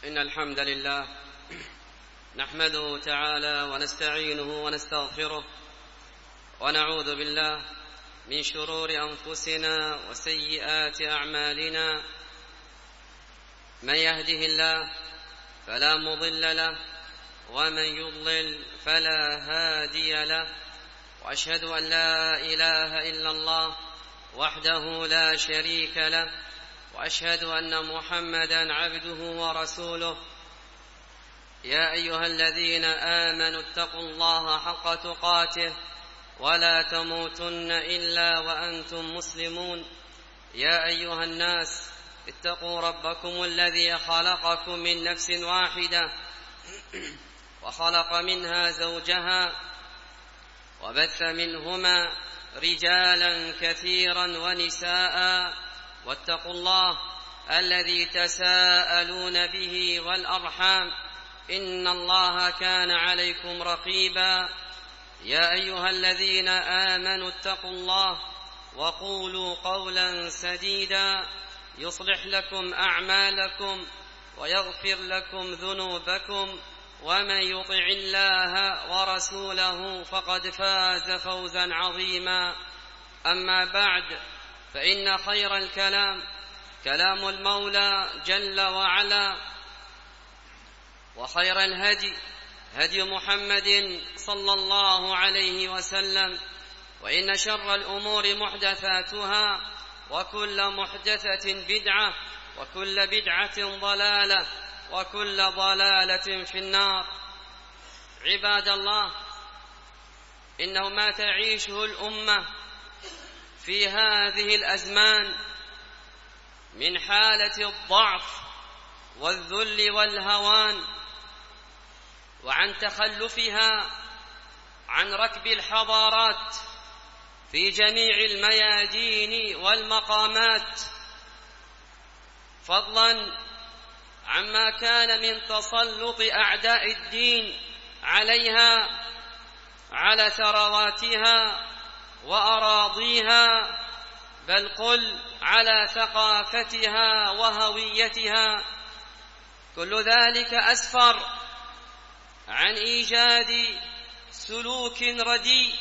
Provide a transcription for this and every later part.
إن الحمد لله نحمده تعالى ونستعينه ونستغفره ونعوذ بالله من شرور أنفسنا وسيئات أعمالنا. من يهده الله فلا مضل له ومن يضلل فلا هادي له، وأشهد أن لا إله إلا الله وحده لا شريك له، وأشهد أن محمدا عبده ورسوله. يا أيها الذين آمنوا اتقوا الله حق تقاته ولا تموتن إلا وأنتم مسلمون. يا أيها الناس اتقوا ربكم الذي خلقكم من نفس واحدة وخلق منها زوجها وبث منهما رجالا كثيرا ونساء، واتقوا الله الذي تساءلون به والأرحام إن الله كان عليكم رقيبا. يا أيها الذين آمنوا اتقوا الله وقولوا قولا سديدا يصلح لكم أعمالكم ويغفر لكم ذنوبكم، ومن يطع الله ورسوله فقد فاز فوزا عظيما. أما بعد، فإن خير الكلام كلام المولى جل وعلا، وخير الهدي هدي محمد صلى الله عليه وسلم، وإن شر الأمور محدثاتها، وكل محدثة بدعة، وكل بدعة ضلالة، وكل ضلالة في النار. عباد الله، إنه ما تعيشه الأمة في هذه الأزمان من حالة الضعف والذل والهوان، وعن تخلفها عن ركب الحضارات في جميع الميادين والمقامات، فضلا عما كان من تسلط أعداء الدين عليها على ثرواتها وأراضيها، بل قل على ثقافتها وهويتها. كل ذلك أسفر عن إيجاد سلوك رديء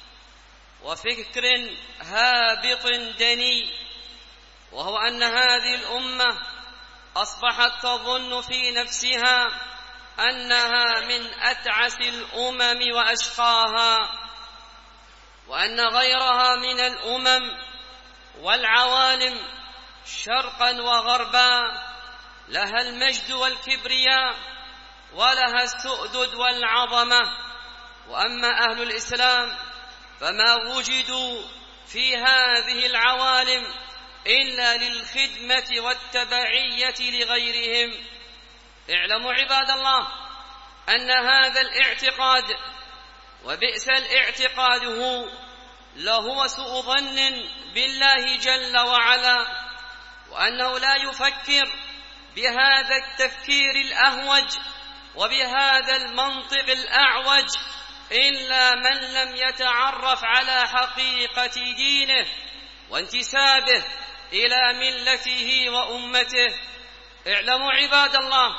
وفكر هابط دني، وهو أن هذه الأمة أصبحت تظن في نفسها أنها من أتعس الأمم وأشقاها، وأن غيرها من الأمم والعوالم شرقا وغربا لها المجد والكبرياء ولها السؤدد والعظمة، وأما أهل الإسلام فما وجدوا في هذه العوالم إلا للخدمة والتبعية لغيرهم. اعلموا عباد الله أن هذا الاعتقاد، وبئس الاعتقاد لهو سوء ظن بالله جل وعلا، وأنه لا يفكر بهذا التفكير الأهوج وبهذا المنطق الأعوج إلا من لم يتعرف على حقيقة دينه وانتسابه إلى ملته وأمته. اعلموا عباد الله،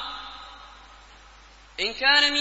إن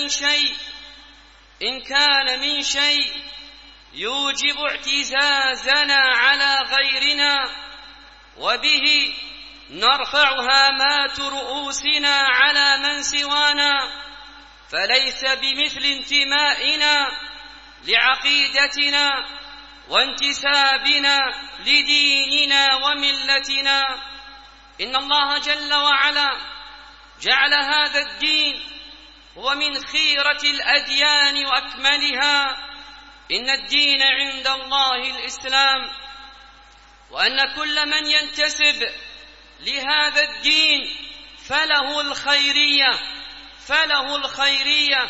كان من شيء يوجب اعتزازنا على غيرنا وبه نرفع هامات رؤوسنا على من سوانا، فليس بمثل انتمائنا لعقيدتنا وانتسابنا لديننا وملتنا. إن الله جل وعلا جعل هذا الدين هو من خيرة الأديان وأكملها. إن الدين عند الله الإسلام، وأن كل من ينتسب لهذا الدين فله الخيرية،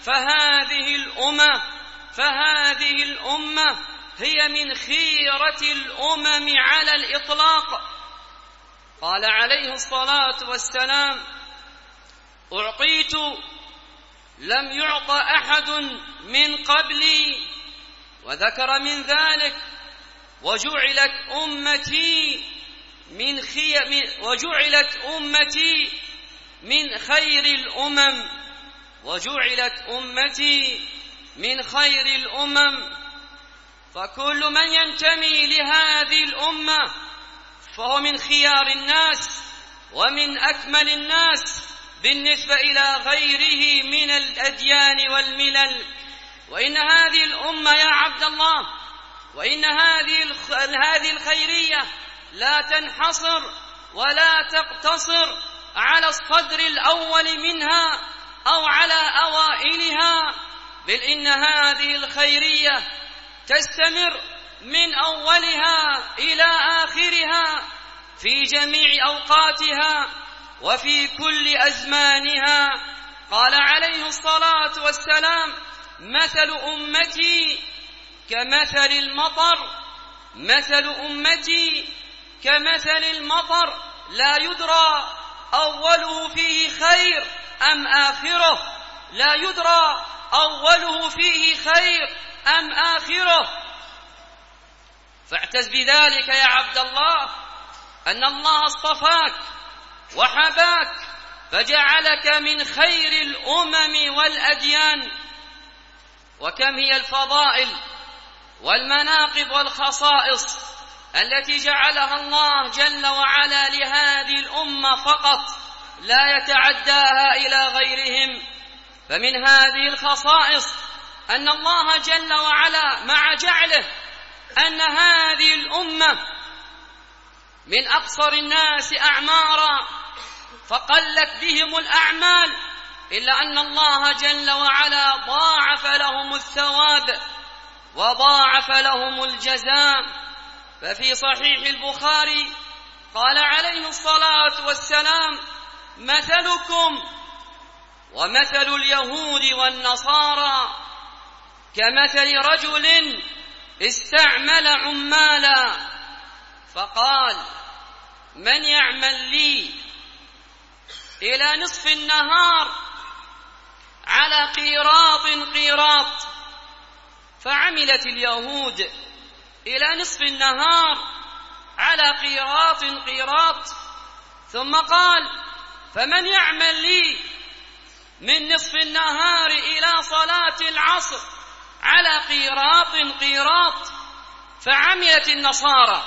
فهذه الأمة هي من خيرة الأمم على الإطلاق. قال عليه الصلاة والسلام: أعطيت لم يعط أحد من قبلي، وذكر من ذلك: وجعلت أمتي من خير الأمم، وجعلت أمتي من خير الأمم. فكل من ينتمي لهذه الأمة فهو من خيار الناس ومن أكمل الناس بالنسبة إلى غيره من الأديان والملل. وإن هذه الأمة يا عبد الله، وإن هذه الخيرية لا تنحصر ولا تقتصر على الصدر الأول منها أو على أوائلها، بل إن هذه الخيرية تستمر من أولها إلى آخرها في جميع أوقاتها وفي كل أزمانها. قال عليه الصلاة والسلام: مثل أمتي كمثل المطر، مثل أمتي كمثل المطر لا يدرى أوله فيه خير أم آخره، لا يدرى أوله فيه خير أم آخره. فاعتز بذلك يا عبد الله، أن الله اصطفاك وحباك فجعلك من خير الأمم والأديان. وكم هي الفضائل والمناقب والخصائص التي جعلها الله جل وعلا لهذه الأمة فقط، لا يتعداها إلى غيرهم. فمن هذه الخصائص أن الله جل وعلا مع جعله أن هذه الأمة من أقصر الناس أعمارا فقلت بهم الأعمال، إلا أن الله جل وعلا ضاعف لهم الثواب وضاعف لهم الجزاء. ففي صحيح البخاري قال عليه الصلاة والسلام: مثلكم ومثل اليهود والنصارى كمثل رجل استعمل عمالا فقال: من يعمل لي إلى نصف النهار على قيراط، فعملت اليهود إلى نصف النهار على قيراط، ثم قال: فمن يعمل لي من نصف النهار إلى صلاة العصر على قيراط، فعملت النصارى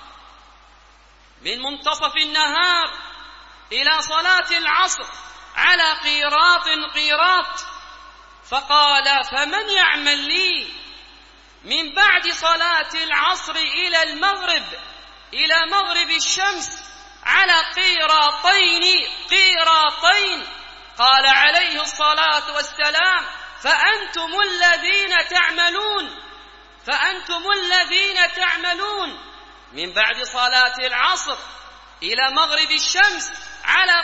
من منتصف النهار إلى صلاة العصر على قيراط، فقال: فمن يعمل لي من بعد صلاة العصر إلى المغرب، إلى مغرب الشمس على قيراطين. قال عليه الصلاة والسلام: فأنتم الذين تعملون من بعد صلاة العصر إلى مغرب الشمس على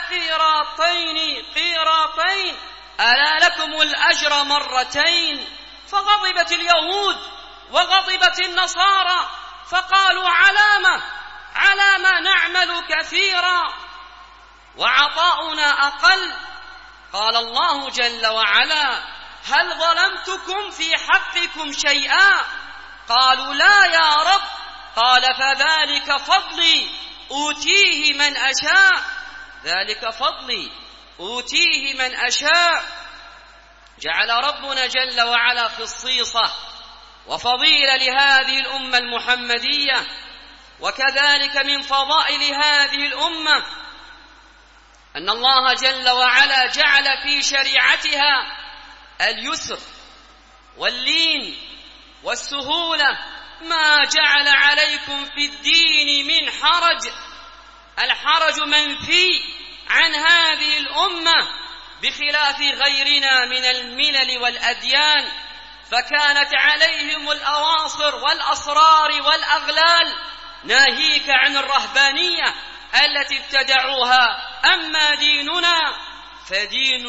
قيراطين، ألا لكم الأجر مرتين. فغضبت اليهود وغضبت النصارى فقالوا: على ما نعمل كثيرا وعطاؤنا أقل. قال الله جل وعلا: هل ظلمتكم في حقكم شيئا؟ قالوا: لا يا رب. قال: فذلك فضلي أوتيه من أشاء، ذلك فضلي أوتيه من أشاء. جعل ربنا جل وعلا خصيصة وفضيلة لهذه الأمة المحمدية. وكذلك من فضائل هذه الأمة أن الله جل وعلا جعل في شريعتها اليسر واللين والسهولة، ما جعل عليكم في الدين من حرج. الحرج منفي عن هذه الأمة بخلاف غيرنا من الملل والأديان، فكانت عليهم الأواصر والأصرار والأغلال، ناهيك عن الرهبانية التي ابتدعوها. أما ديننا فدين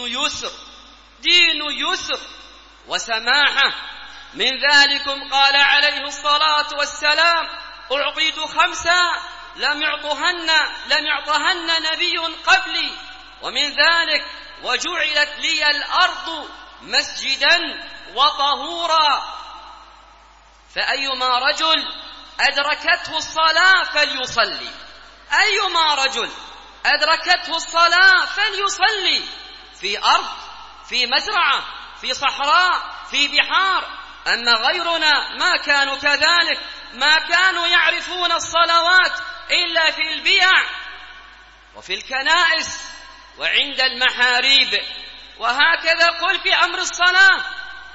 يسر وسماحة. من ذلكم قال عليه الصلاة والسلام: أعطيت 5 لم يعطهن نبي قبلي، ومن ذلك: وجعلت لي الأرض مسجدا وطهورا. فأيما رجل أدركته الصلاة فليصلي، أيما رجل أدركته الصلاة فليصلي، في أرض، في مزرعة، في صحراء، في بحار. أما غيرنا ما كانوا كذلك، ما كانوا يعرفون الصلوات إلا في البيع وفي الكنائس وعند المحاريب. وهكذا قل في أمر الصلاة،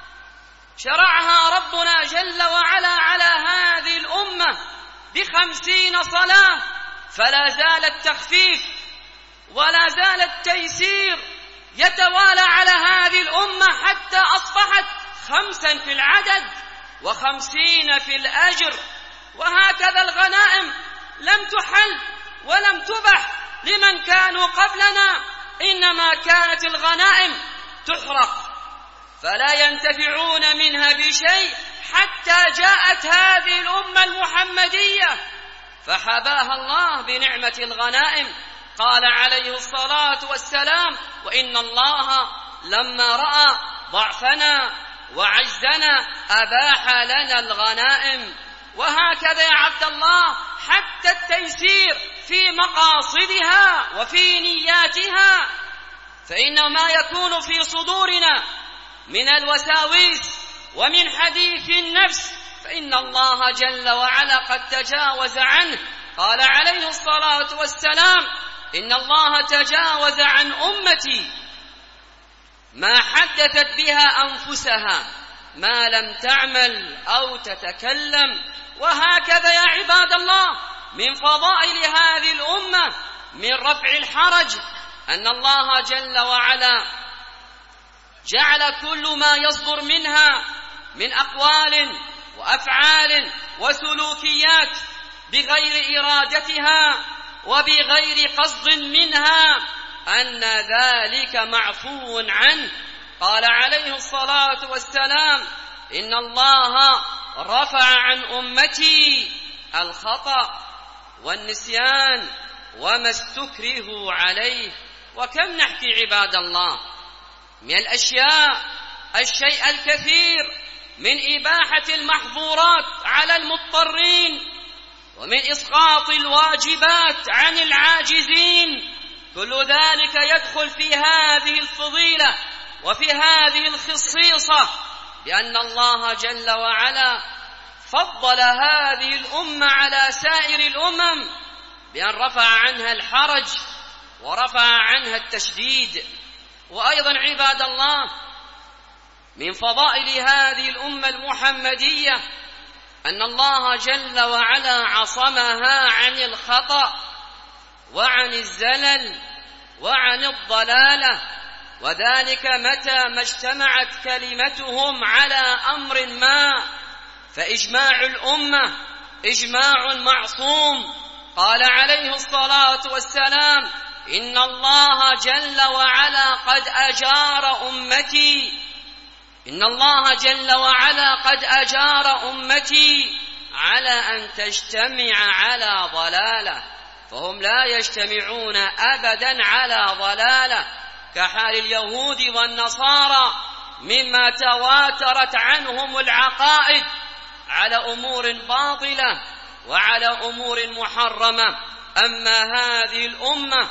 شرعها ربنا جل وعلا على هذه الأمة ب50 صلاة، فلا زال التخفيف ولا زال التيسير يتوالى على هذه الأمة حتى أصبحت 5 في العدد و50 في الأجر. وهكذا الغنائم لم تحل ولم تبح لمن كانوا قبلنا، إنما كانت الغنائم تحرق فلا ينتفعون منها بشيء حتى جاءت هذه الأمة المحمدية فحباها الله بنعمة الغنائم. قال عليه الصلاة والسلام: وإن الله لما رأى ضعفنا وعجزنا أباح لنا الغنائم. وهكذا يا عبد الله حتى التيسير في مقاصدها وفي نياتها، فإن ما يكون في صدورنا من الوساويس ومن حديث النفس فإن الله جل وعلا قد تجاوز عنه. قال عليه الصلاة والسلام: إن الله تجاوز عن أمتي ما حدثت بها أنفسها ما لم تعمل أو تتكلم. وهكذا يا عباد الله من فضائل هذه الأمة من رفع الحرج أن الله جل وعلا جعل كل ما يصدر منها من أقوال وأفعال وسلوكيات بغير إرادتها وبغير قصد منها أن ذلك معفو عنه. قال عليه الصلاة والسلام: إن الله رفع عن أمتي الخطأ والنسيان وما استكرهوا عليه. وكم نحكي عباد الله من الأشياء الشيء الكثير من إباحة المحظورات على المضطرين ومن إسقاط الواجبات عن العاجزين، كل ذلك يدخل في هذه الفضيلة وفي هذه الخصيصة، لأن الله جل وعلا فضل هذه الأمة على سائر الأمم بأن رفع عنها الحرج ورفع عنها التشديد. وأيضا عباد الله من فضائل هذه الأمة المحمدية أن الله جل وعلا عصمها عن الخطأ وعن الزلل وعن الضلالة، وذلك متى ما اجتمعت كلمتهم على أمر ما، فإجماع الأمة إجماع معصوم. قال عليه الصلاة والسلام: إن الله جل وعلا قد أجار أمتي، إن الله جل وعلا قد أجار أمتي على أن تجتمع على ضلالة، فهم لا يجتمعون أبدا على ضلالة كحال اليهود والنصارى مما تواترت عنهم العقائد على أمور باطلة وعلى أمور محرمة. أما هذه الأمة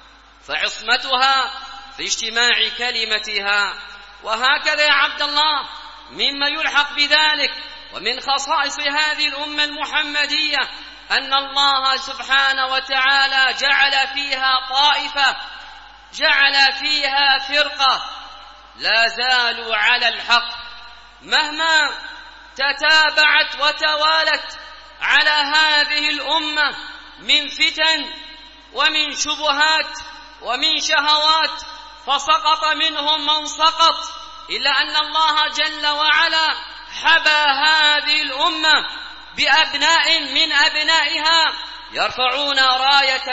فعصمتها في اجتماع كلمتها. وهكذا يا عبد الله مما يلحق بذلك ومن خصائص هذه الأمة المحمدية أن الله سبحانه وتعالى جعل فيها طائفة، جعل فيها فرقة لا زالوا على الحق مهما تتابعت وتوالت على هذه الأمة من فتن ومن شبهات ومن شهوات، فسقط منهم من سقط، إلا أن الله جل وعلا حبى هذه الأمة بأبناء من أبنائها يرفعون راية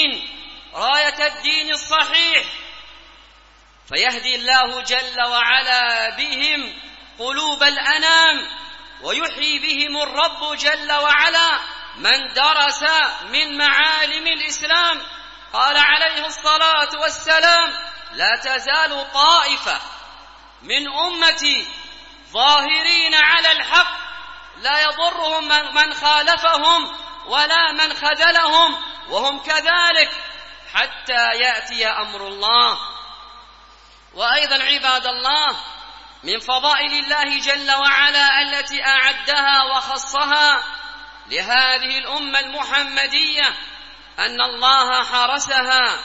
الدين الصحيح، فيهدي الله جل وعلا بهم قلوب الأنام ويحيي بهم الرب جل وعلا من درس من معالم الإسلام. قال عليه الصلاة والسلام: لا تزال طائفة من أمتي ظاهرين على الحق لا يضرهم من خالفهم ولا من خذلهم، وهم كذلك حتى يأتي أمر الله. وأيضا عباد الله من فضائل الله جل وعلا التي أعدها وخصها لهذه الأمة المحمدية أن الله حرسها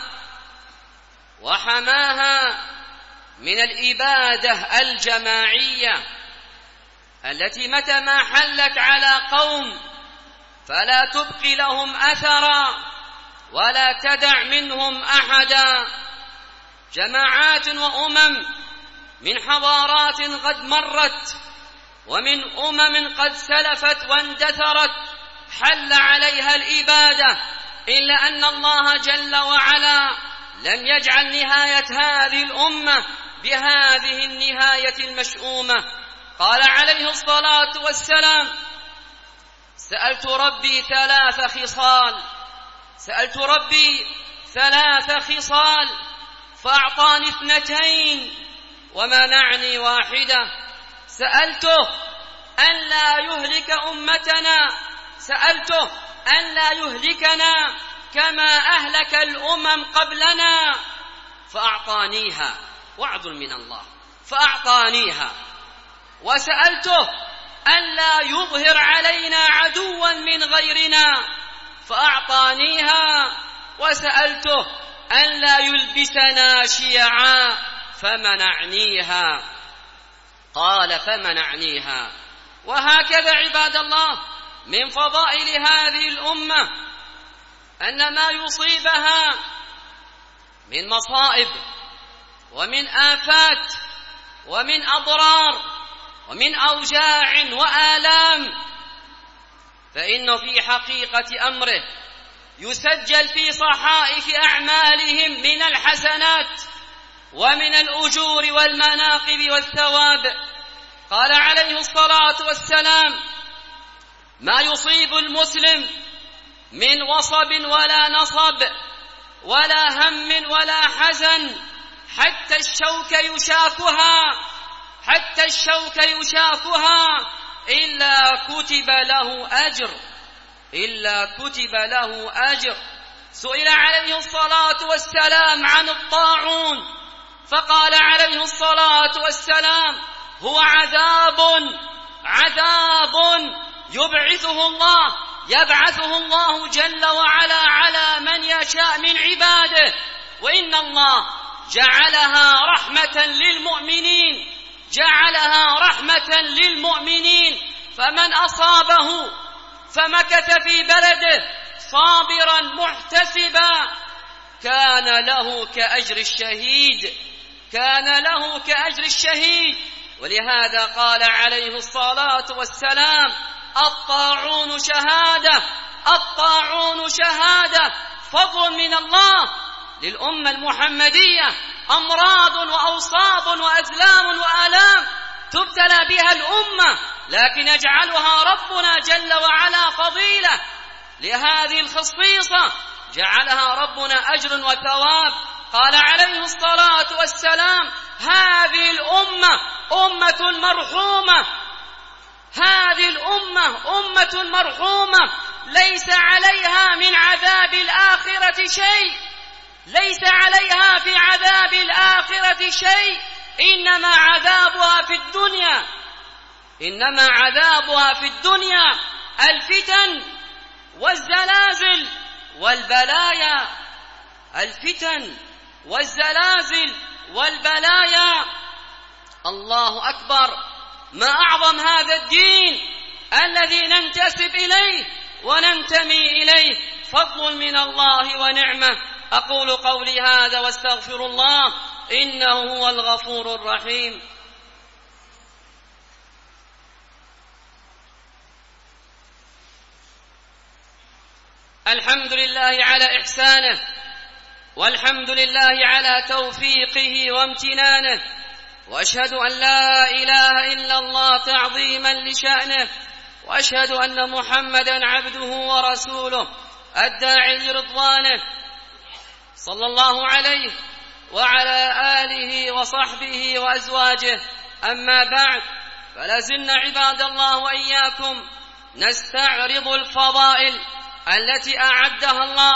وحماها من الإبادة الجماعية التي متى ما حلت على قوم فلا تبقي لهم أثرا ولا تدع منهم أحدا. جماعات وأمم من حضارات قد مرت ومن أمم قد سلفت واندثرت حل عليها الإبادة، إلا أن الله جل وعلا لم يجعل نهاية هذه الأمة بهذه النهاية المشؤومة. قال عليه الصلاة والسلام: سألت ربي ثلاث خصال فأعطاني 2 ومنعني 1. سألته أن لا يهلك أمتنا، سألته أن لا يهلكنا كما أهلك الأمم قبلنا فأعطانيها، وعد من الله فأعطانيها. وسألته أن لا يظهر علينا عدوا من غيرنا فأعطانيها. وسألته أن لا يلبسنا شيعا فمنعنيها. قال: فمنعنيها. وهكذا عباد الله من فضائل هذه الأمة أن ما يصيبها من مصائب ومن آفات ومن أضرار ومن أوجاع وآلام فإنه في حقيقة أمره يسجل في صحائف أعمالهم من الحسنات ومن الأجور والمناقب والثواب. قال عليه الصلاة والسلام: ما يصيب المسلم من وصب ولا نصب ولا هم ولا حزن حتى الشوك يشاكها إلا كتب له أجر. سئل عليه الصلاة والسلام عن الطاعون فقال عليه الصلاة والسلام: هو عذاب يبعثه الله جل وعلا على من يشاء من عباده، وإن الله جعلها رحمة للمؤمنين، فمن أصابه فمكث في بلده صابرا محتسبا كان له كأجر الشهيد. ولهذا قال عليه الصلاة والسلام: الطاعون شهادة فضل من الله للأمة المحمدية. أمراض وأوصاب وأزلام وآلام تبتلى بها الأمة، لكن يجعلها ربنا جل وعلا فضيلة لهذه الخصيصة، جعلها ربنا أجر وثواب. قال عليه الصلاة والسلام: هذه الأمة أمة مرحومة ليس عليها من عذاب الآخرة شيء، إنما عذابها في الدنيا الفتن والزلازل والبلايا. الله أكبر! ما أعظم هذا الدين الذي ننتسب إليه وننتمي إليه، فضل من الله ونعمة. أقول قولي هذا واستغفر الله إنه هو الغفور الرحيم. الحمد لله على إحسانه، والحمد لله على توفيقه وامتنانه، وأشهد أن لا إله إلا الله تعظيما لشأنه، وأشهد أن محمدا عبده ورسوله الداعي لرضوانه، صلى الله عليه وعلى آله وصحبه وأزواجه. أما بعد، فلازلنا عباد الله وإياكم نستعرض الفضائل التي أعدها الله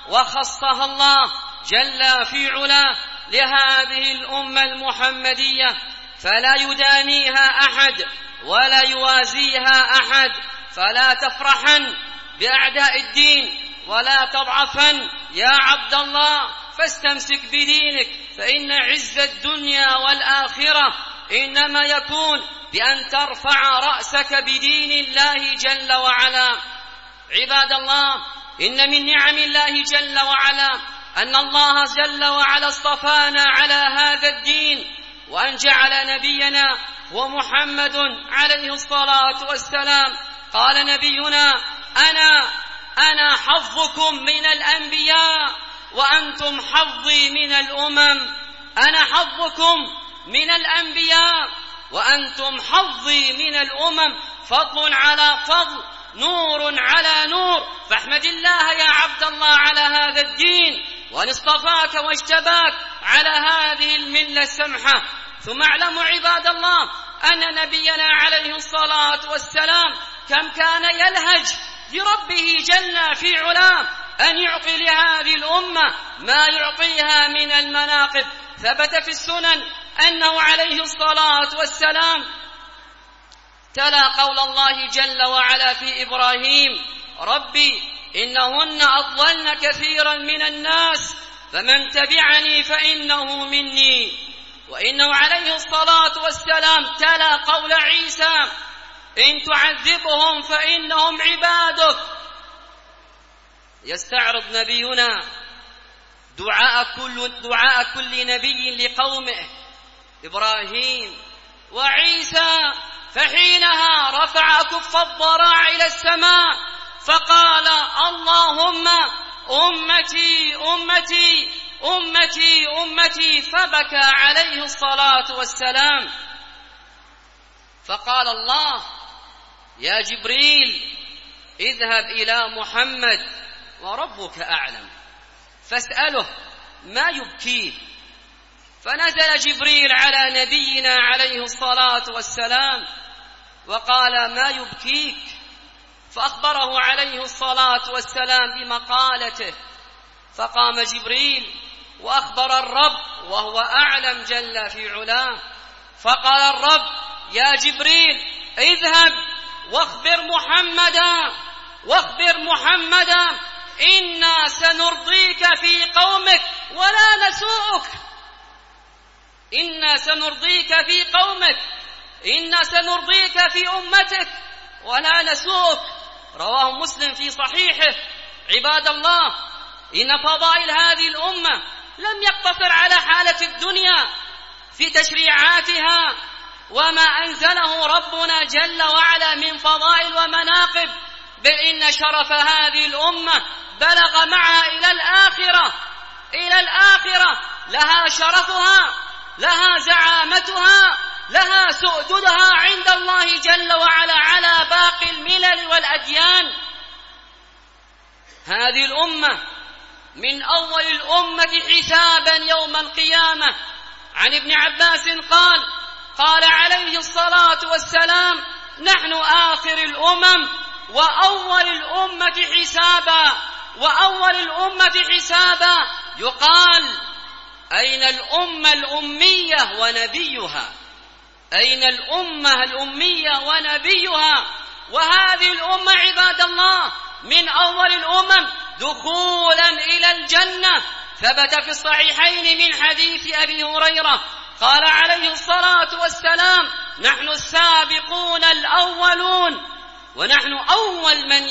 وخصها الله جل في علاه لهذه الأمة المحمدية، فلا يدانيها أحد ولا يوازيها أحد. فلا تفرحن بأعداء الدين ولا تضعفن يا عبد الله، فاستمسك بدينك، فإن عز الدنيا والآخرة إنما يكون بأن ترفع رأسك بدين الله جل وعلا. عباد الله، إن من نعم الله جل وعلا أن الله جل وعلا اصطفانا على هذا الدين، وأن جعل نبينا ومحمد عليه الصلاة والسلام. قال نبينا: أنا حظكم من الأنبياء وأنتم حظي من الأمم. أنا حظكم من الأنبياء وأنتم حظي من الأمم، فضل على فضل، نور على نور. فاحمد الله يا عبد الله على هذا الدين، وأن اصطفاك واجتباك على هذه الملة السمحة. ثم اعلموا عباد الله أن نبينا عليه الصلاة والسلام كم كان يلهج لربه جل في علاه أن يعطي لهذه الأمة ما يعطيها من المناقب. ثبت في السنن أنه عليه الصلاة والسلام تلا قول الله جل وعلا في إبراهيم: ربي إنهن أضللن كثيرا من الناس فمن تبعني فإنه مني. وإنه عليه الصلاة والسلام تلا قول عيسى: إن تعذبهم فإنهم عبادك. يستعرض نبينا دعاء كل نبي لقومه إبراهيم وعيسى، فحينها رفع كف الضراع إلى السماء فقال: اللهم أمتي أمتي أمتي أمتي، فبكى عليه الصلاة والسلام. فقال الله: يا جبريل اذهب إلى محمد وربك أعلم فاسأله ما يبكيه. فنزل جبريل على نبينا عليه الصلاة والسلام وقال: ما يبكيك؟ فأخبره عليه الصلاة والسلام بمقالته. فقام جبريل وأخبر الرب وهو أعلم جل في علاه. فقال الرب: يا جبريل اذهب واخبر محمدا إنا سنرضيك في قومك ولا نسوءك. إنا سنرضيك في قومك، إنا سنرضيك في أمتك ولا نسوءك. رواه مسلم في صحيحه. عباد الله، إن فضائل هذه الأمة لم يقتصر على حالة الدنيا في تشريعاتها وما أنزله ربنا جل وعلا من فضائل ومناقب، بل إن شرف هذه الأمة بلغ معها إلى الآخرة. لها شرفها، لها زعامتها، لها سؤددها عند الله جل وعلا على باقي الملل والأديان. هذه الأمة من أول الأمة حسابا يوم القيامة. عن ابن عباس قال عليه الصلاة والسلام: نحن آخر الأمم وأول الأمة حسابا. يقال: أين الأمة الأمية ونبيها؟ أين الأمة الأمية ونبيها؟ وهذه الأمة عباد الله من أول الأمم دخولا إلى الجنة. ثبت في الصحيحين من حديث أبي هريرة قال عليه الصلاة والسلام: نحن السابقون الأولون، ونحن أول من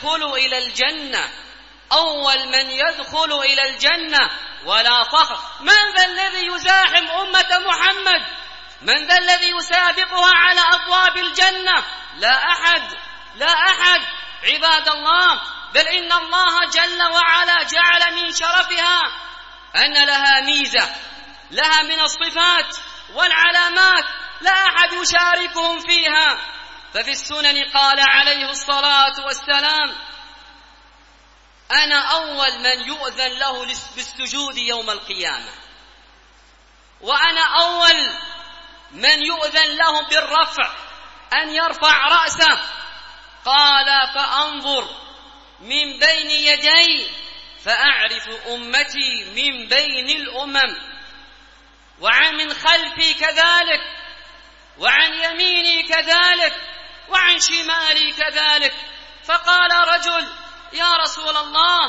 يدخل إلى الجنة ولا فخر. من ذا الذي يزاحم أمة محمد؟ من ذا الذي يسابقها على أبواب الجنة؟ لا أحد عباد الله. بل إن الله جل وعلا جعل من شرفها أن لها ميزة، لها من الصفات والعلامات لا أحد يشاركهم فيها. ففي السنن قال عليه الصلاة والسلام: أنا أول من يؤذن له بالسجود يوم القيامة، وأنا أول من يؤذن له بالرفع، أن يرفع رأسه. قال: فأنظر من بين يدي فأعرف أمتي من بين الأمم، وعن من خلفي كذلك، وعن يميني كذلك، وعن شمالي كذلك. فقال رجل: يا رسول الله،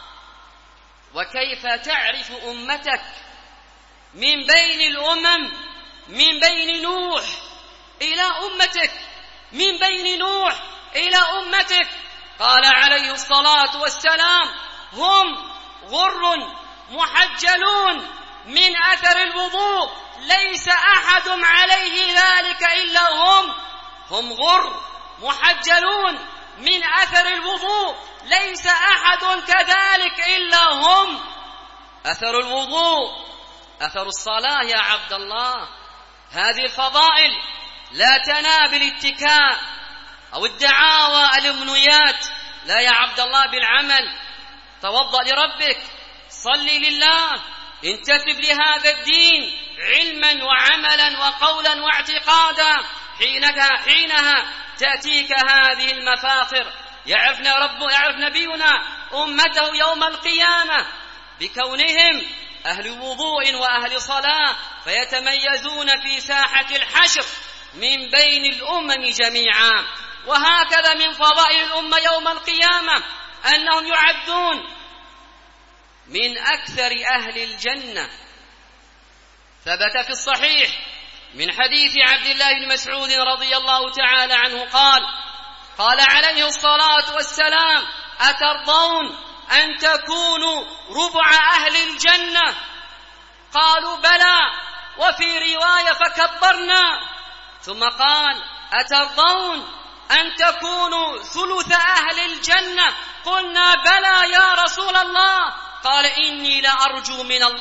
وكيف تعرف أمتك من بين الأمم، من بين نوح إلى أمتك، من بين نوح إلى أمتك؟ قال عليه الصلاة والسلام: هم غر محجلون من أثر الوضوء ليس أحد عليه ذلك إلا هم غر محجلون من أثر الوضوء ليس أحد كذلك إلا هم. أثر الوضوء، أثر الصلاة يا عبد الله. هذه الفضائل لا تنال بالاتكاء أو الدعاوى الأمنيات، لا يا عبد الله، بالعمل. توضأ لربك، صلي لله، انتسب لهذا الدين علما وعملا وقولا واعتقادا. حينها تأتيك هذه المفاخر. يعرف نبينا أمته يوم القيامة بكونهم أهل وضوء وأهل صلاة، فيتميزون في ساحة الحشر من بين الأمم جميعا. وهكذا من فضائل الأمة يوم القيامة أنهم يعدون من أكثر أهل الجنة. ثبت في الصحيح من حديث عبد الله بن مسعود رضي الله تعالى عنه قال عليه الصلاة والسلام: أترضون أن تكونوا ربع أهل الجنة؟ قالوا: بلى. وفي رواية: فكبرنا. ثم قال: أترضون أن تكونوا ثلث أهل الجنة؟ قلنا: بلى يا رسول الله. قال: إني لأرجو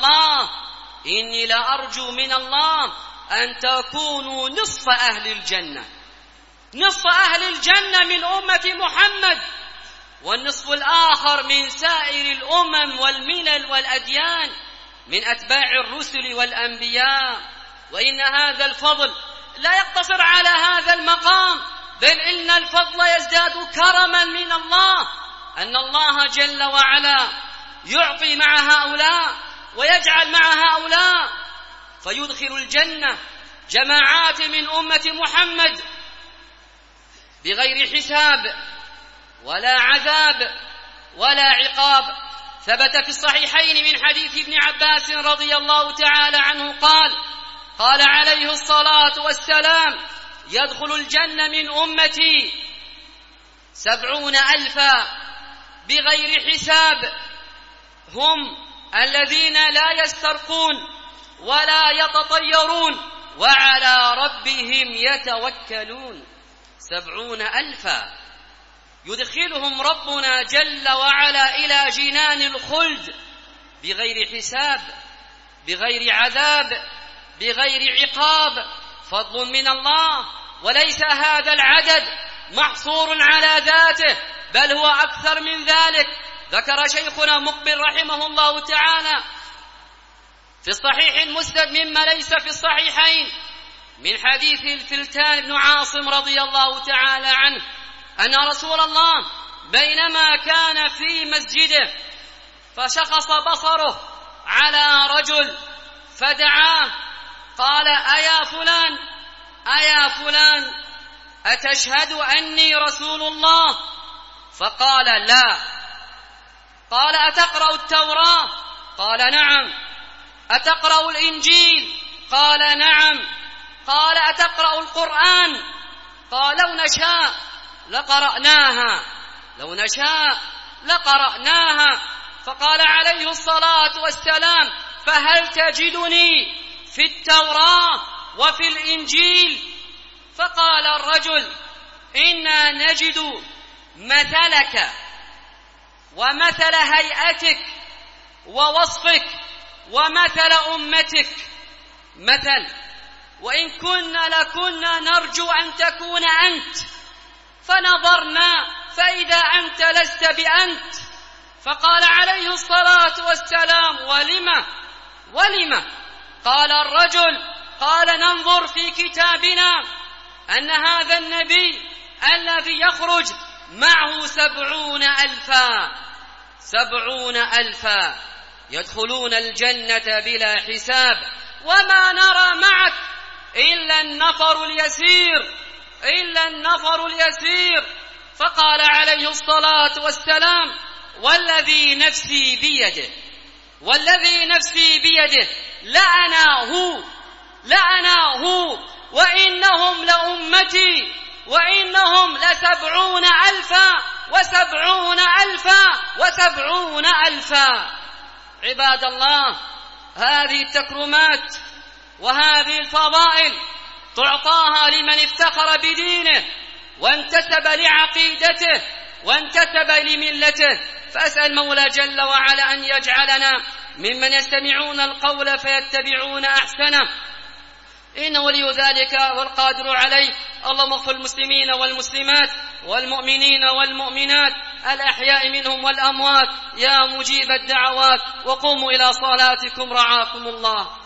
من الله أن تكونوا نصف أهل الجنة، نصف أهل الجنة من أمة محمد، والنصف الآخر من سائر الأمم والملل والأديان من أتباع الرسل والأنبياء. وإن هذا الفضل لا يقتصر على هذا المقام، بل إن الفضل يزداد كرما من الله، أن الله جل وعلا يعطي مع هؤلاء ويجعل مع هؤلاء، فيدخل الجنة جماعات من أمة محمد بغير حساب ولا عذاب ولا عقاب. ثبت في الصحيحين من حديث ابن عباس رضي الله تعالى عنه قال عليه الصلاة والسلام: يدخل الجنة من أمتي 70,000 بغير حساب، هم الذين لا يسترقون ولا يتطيرون وعلى ربهم يتوكلون. 70,000 يدخلهم ربنا جل وعلا إلى جنان الخلد بغير حساب، بغير عذاب، بغير عقاب. فضل من الله. وليس هذا العدد محصور على ذاته، بل هو أكثر من ذلك. ذكر شيخنا مقبل رحمه الله تعالى في الصحيح المسند مما ليس في الصحيحين من حديث الفلتان بن عاصم رضي الله تعالى عنه أن رسول الله بينما كان في مسجده فشخص بصره على رجل فدعاه، قال: أيا فلان أتشهد أني رسول الله؟ فقال: لا. قال: أتقرأ التوراة؟ قال: نعم. أتقرأ الإنجيل؟ قال: نعم. قال: أتقرأ القرآن؟ قال: لو نشاء لقرأناها. فقال عليه الصلاة والسلام: فهل تجدني في التوراة وفي الإنجيل؟ فقال الرجل: إنا نجد مثلك ومثل هيئتك ووصفك ومثل أمتك وإن كنا لكنا نرجو أن تكون أنت، فنظرنا فإذا أنت لست بأنت. فقال عليه الصلاة والسلام: ولم؟ قال الرجل: قال: ننظر في كتابنا أن هذا النبي الذي يخرج معه 70,000 70,000 يدخلون الجنة بلا حساب، وما نرى معك إلا النفر اليسير. فقال عليه الصلاة والسلام: والذي نفسي بيده لأناه وإنهم لأمتي وإنهم ل70,000 عباد الله، هذه التكرمات وهذه الفضائل تعطاها لمن افتخر بدينه وانتسب لعقيدته وانتسب لملته. فأسأل مولى جل وعلا أن يجعلنا ممن يستمعون القول فيتبعون أحسنه، إنه ولي ذلك والقادر عليه. اللهم اغفر المسلمين والمسلمات والمؤمنين والمؤمنات الأحياء منهم والأموات يا مجيب الدعوات، وقوموا إلى صلاتكم رعاكم الله.